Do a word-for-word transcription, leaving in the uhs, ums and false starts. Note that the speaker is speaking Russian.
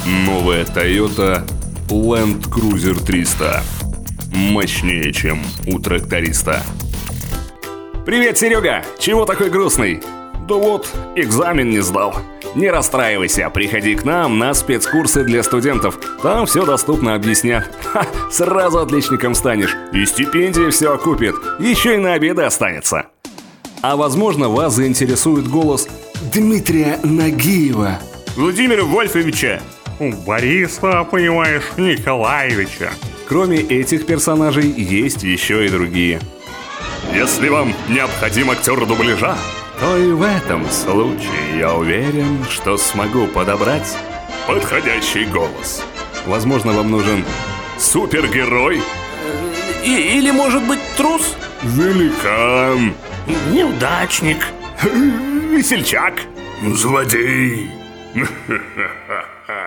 Новая Toyota Land Cruiser триста. Мощнее, чем у тракториста. Привет, Серега! Чего такой грустный? Да вот, экзамен не сдал. Не расстраивайся, приходи к нам на спецкурсы для студентов. Там все доступно объяснят. Ха, сразу отличником станешь. И стипендия все окупит. Еще и на обеды останется. А возможно, вас заинтересует голос Дмитрия Нагиева, Владимира Вольфовича, Бориса, понимаешь, Николаевича. Кроме этих персонажей, есть еще и другие. Если вам необходим актер дубляжа, То и в этом случае я уверен, что смогу подобрать подходящий голос. Возможно, вам нужен Супергерой, И, или, может быть, трус? великан, Неудачник. весельчак, злодей.